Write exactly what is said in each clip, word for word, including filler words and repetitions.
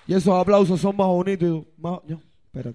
Y esos aplausos son más bonitos. Más, no, espérate.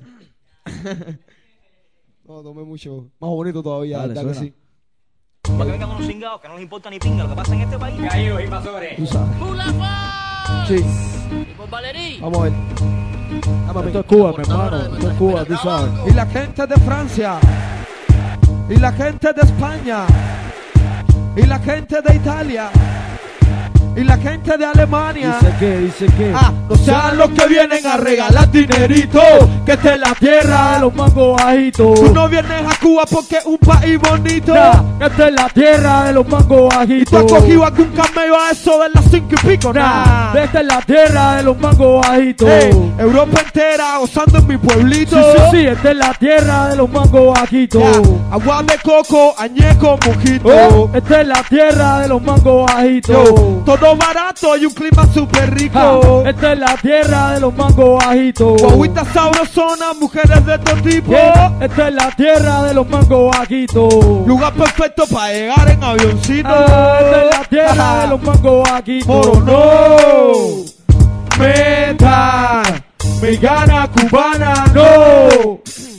No, tomé mucho. Más bonito todavía, Dale, ¿verdad que suena. sí? Para que vengan unos cingados que no les importa ni pinga lo que pasa en este país. Caídos invasores. Tú sabes. ¡Pulafón! Sí. Y por Valerí. Vamos a ver. Vamos a ver. Esto es Cuba, mi hermano. Esto es Cuba, tú sabes. Y la gente de Francia. Y la gente de España. Y la gente de Italia. Y la gente de Alemania. Dice que, dice que. Ah, no sean los que vienen a regalar dinerito. Que esta es la tierra de de los mangos bajitos. Tú no vienes a Cuba porque es un país bonito. Nah, esta es la tierra de los mangos Y tú bajitos. has cogido algún camello a eso de las cinco y pico. Nah, Nah. esta es la tierra de los mangos bajitos. Ey, Europa entera gozando en mi pueblito. Sí, sí, sí, esta es la tierra de los mangos bajitos. Ya, agua de coco, añejo, mojito. Oh, esta es la tierra de los mangos bajitos. Yo, todo barato y un clima súper rico. Ja, esta es la tierra de los mangos bajitos. Guaguitas sabrosona, mujeres de todo tipo. Yeah, esta es la tierra de los mangos bajitos. Lugar perfecto para llegar en avioncito. Ah, esta es la tierra de los mangos bajitos. Moro, no. Meta, mi gana cubana, no.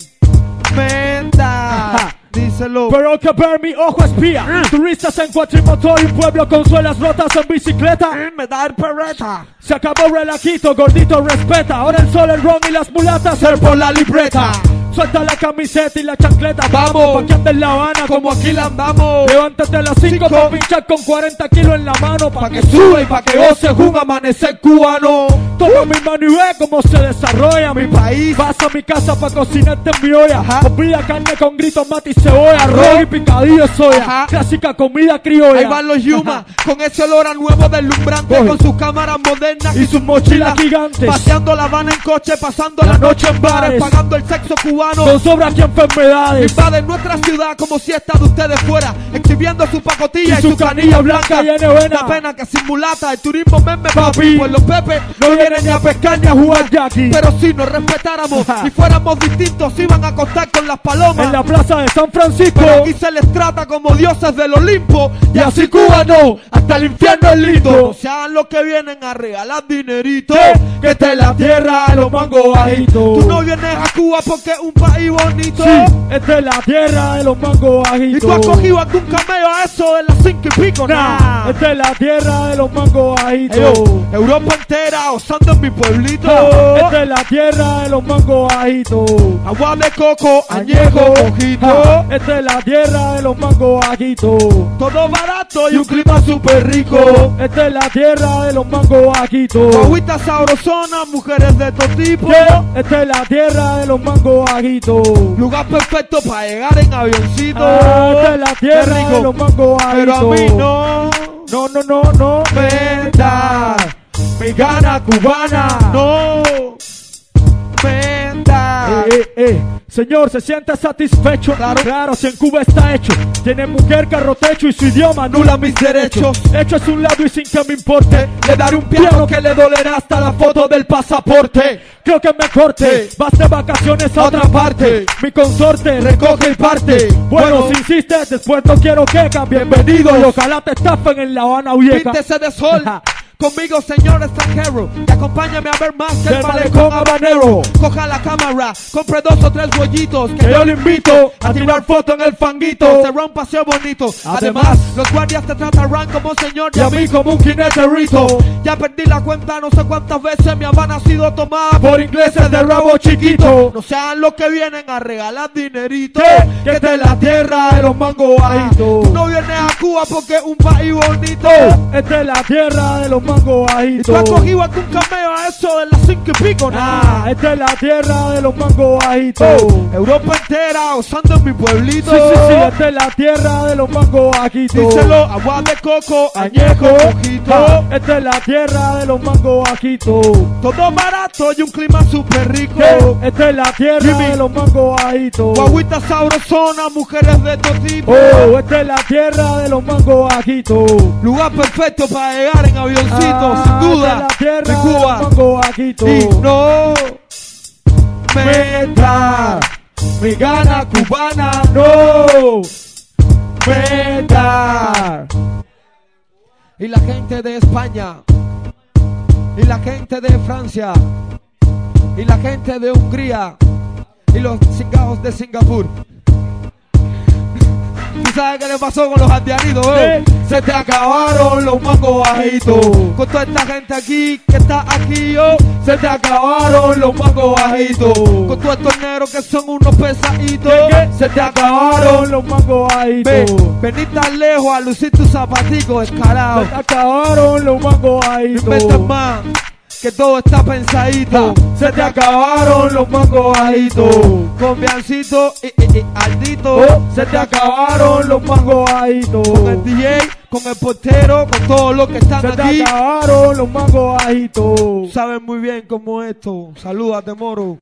Meta, díselo. Pero que ver mi ojo espía. Turistas en cuatrimotor y un pueblo con suelas rotas en bicicleta. Me da el perreta. Se acabó el relajito, gordito respeta. Ahora el sol, el ron y las mulatas. Ser por la libreta. Suelta la camiseta y la chancleta. Vamos. Pa' que ande en La Habana Como aquí la andamos. Levántate a las cinco Cinco. pa' pinchar con cuarenta kilos en la mano. Pa' Pa' que sube y pa' que goce un amanecer cubano. toma mi mano y ve cómo se desarrolla Mi país. Vas a mi casa pa' cocinarte en mi olla. Ajá. Olvida carne con grito, mate y cebolla. Arroz y picadillo de soya. Ajá. Clásica comida criolla. Ahí van los Yuma, con ese olor a nuevo deslumbrante, Coge. con sus cámaras modernas Y sus mochilas gigantes. paseando La Habana en coche, pasando la, La noche en bares, bares. pagando el sexo cubano. Con sobras y enfermedades. Invaden nuestra ciudad como si esta de ustedes fuera, exhibiendo su pacotilla Y y, su su canilla canilla blanca blanca. llena de vena. Da pena que sin mulata el turismo meme Papi. papi, pues los pepes No vienen ni a pescar ni a jugar Jackie. pero si nos respetáramos y fuéramos distintos, iban a acostar con las palomas. En la plaza de San Francisco. Pero aquí se les trata como dioses del Olimpo. Y, Y así así Cuba Cuba no, hasta el infierno es lindo. lindo. No sean los que vienen a regalar dinerito. Sí, que esta es la tierra de los mangos bajitos. Tú no vienes a Cuba porque es un país bonito. Sí, esta es la tierra de los mangos bajitos. Y tú has cogido algún camello a eso de las cinco y pico. Nah, Nah. esta es la tierra de los mangos bajitos. Ey, yo, Europa entera gozando en mi pueblito. Ja, esta es la tierra de los mangos bajitos. Agua de coco, añejo, mojito. Ja, esta es la tierra de los mangos bajitos. Todo barato y un clima súper rico. Esta es la tierra de los mangos bajitos. Guaguitas sabrosona, mujeres de todo tipo. Yeah, esta es la tierra de los mangos bajitos. Lugar perfecto para llegar en avioncito. Ah, esta es la Qué tierra rico. de los mangos bajitos. Pero a mí no. No, no, no, no. Meta, mi gana cubana. No. Meta. Eh, eh, eh. Señor, ¿se siente satisfecho? Claro. Claro, si en Cuba está hecho. Tiene mujer, carro, techo y su idioma anula mis derechos. Hecho es un lado y sin que me importe. Le daré un piano que le dolerá hasta la foto del pasaporte. Creo que me corte. Sí. Vas de vacaciones a otra parte. Mi consorte recoge y parte. Bueno, Bueno. si insistes, después no quiero que cambie. Bienvenido. Y ojalá te estafen en La Habana vieja. Píntese de sol. Conmigo, señor extranjero, y acompáñame a ver más que el Del malecón malecón habanero. Coja la cámara, compre dos o tres bollitos, que yo le invito a tirar foto en el fanguito. Será un paseo bonito. Además, los guardias te tratarán como señor y a mí como un jineterito. Ya perdí la cuenta, no sé cuántas veces mi Habana ha sido tomada por ingleses de rabo chiquito. No sean los que vienen a regalar dinerito, que esta es la tierra de los mangos bajitos. Tú no vienes a Cuba porque es un país bonito. Esta es la tierra de los mangos Y tú has bajitos. cogido algún cameo a eso de las cinco y pico, Ah, nah. esta es la tierra de los mangos bajitos. Oh, Europa entera gozando en mi pueblito. Sí, sí, sí, esta es la tierra de los mangos bajitos. Díselo, agua de coco, añejo, Añejo, mojito. ah, esta es la tierra de los mangos bajitos. Todo barato y un clima súper rico. Yeah, esta es la tierra Jimmy. de los mangos bajitos. Guaguitas sabrosona, mujeres de todo tipo. Oh, esta es la tierra de los mangos bajitos. Lugar perfecto para llegar en avioncito, Ah, sin duda. esta es la tierra de de Cuba. los mangos bajitos. Y no meta, mi gana cubana, no meta. Y la gente de España, y la gente de Francia, y la gente de Hungría, y los cingados de Singapur. ¿Tú sabes qué le pasó con los aldeanitos, eh? Se te acabaron los mangos bajitos. Con toda esta gente aquí que está aquí, yo. Se te acabaron los mangos bajitos. Con todos estos negros que son unos pesaditos. Se te acabaron los mangos bajitos. Ven, vení tan lejos a lucir tus zapaticos escalados. Se te acabaron los mangos bajitos. No inventes más, que todo está pensadito. Se te acabaron los mangos bajitos. Con Biancito y, y, y Aldito. Oh, se te acabaron los mangos bajitos. Con el D J, con el portero, con todos los que están se aquí. Se te acabaron los mangos bajitos. Saben muy bien cómo es esto. Salúdate, moro.